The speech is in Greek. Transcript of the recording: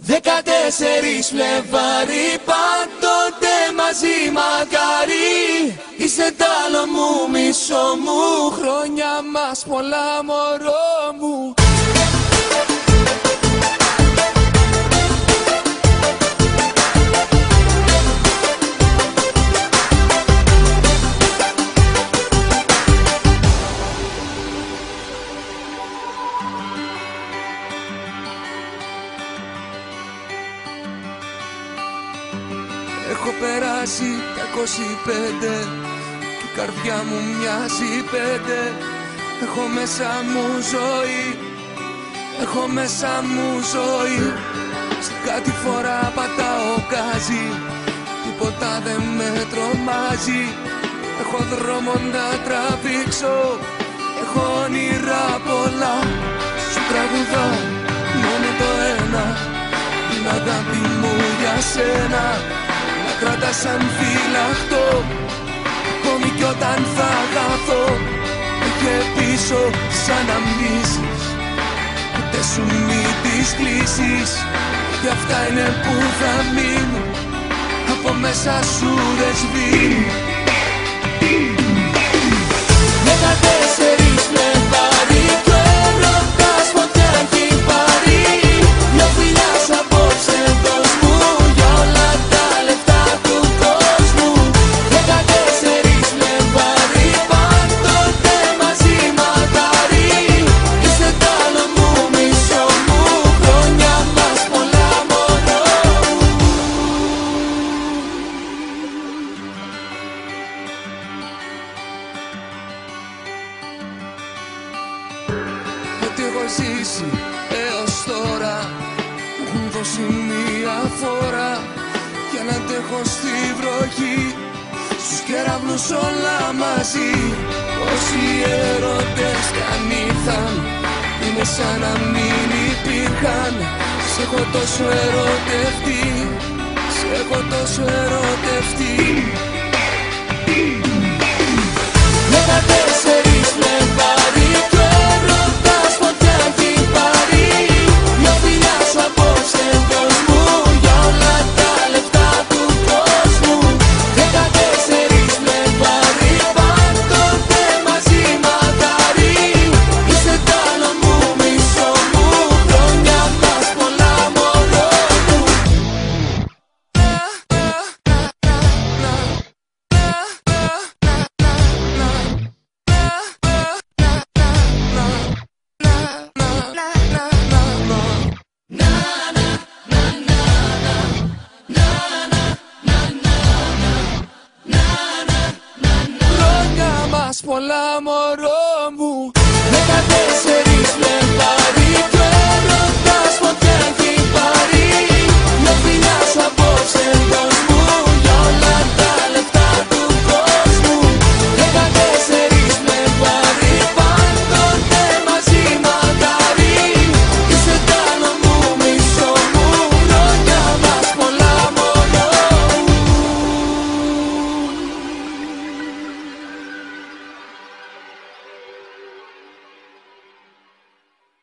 Φλεβάρι, πάντοτε μαζί μακάρι. Είσαι τ' άλλο μου, μισό μου, χρόνια μας πολλά μωρό μου. Έχω περάσει τα 25 και η καρδιά μου μοιάζει 5. Έχω μέσα μου ζωή, έχω μέσα μου ζωή. Στην κάτι φορά πατάω γκάζι, τίποτα δεν με τρομάζει. Έχω δρόμο να τραβήξω, έχω όνειρα πολλά. Σου τραγουδάω μόνο το ένα, την αγάπη μου για σένα. Κρατάς σαν φυλαχτό, ακόμη κι όταν θα χαθώ. Και πίσω σαν να μνήσεις, ούτε σου μη τις κλείσεις. Κι αυτά είναι που θα μείνουν, από μέσα σου δεν σβήνουν. 14 Φλεβάρι κι ο έρωτας φωτιά έχει πάρει. Μια φιλιά σ' απόψε δώσ' μου για όλα τα λεφτά του κόσμου. 14 Φλεβάρι, πάντοτε μαζί μακάρι. Είσαι τ' άλλο μου, μισό μου, χρόνια μας πολλά μωρό μου. Ό,τι έχω ζήσει έως τώρα μου έχουν δώσει μία φορά για να αντέχω στη βροχή. Στους κεραυνούς όλα μαζί, όσοι έρωτες κι αν ήρθαν, είναι σαν να μην υπήρχαν. Σ' έχω τόσο ερωτευτεί, σ' έχω τόσο ερωτευτεί. 14 Φλεβάρι κι ο έρωτας φωτιά έχει πάρει. Μια φιλιά σου απόψε δώσ' μου για όλα τα λεφτά του κόσμου. 14 Φλεβάρι, πάντοτε μαζί μακάρι. Είσαι τ' άλλο μου, μισό μου, χρόνια μας πολλά μωρό μου. Πολλά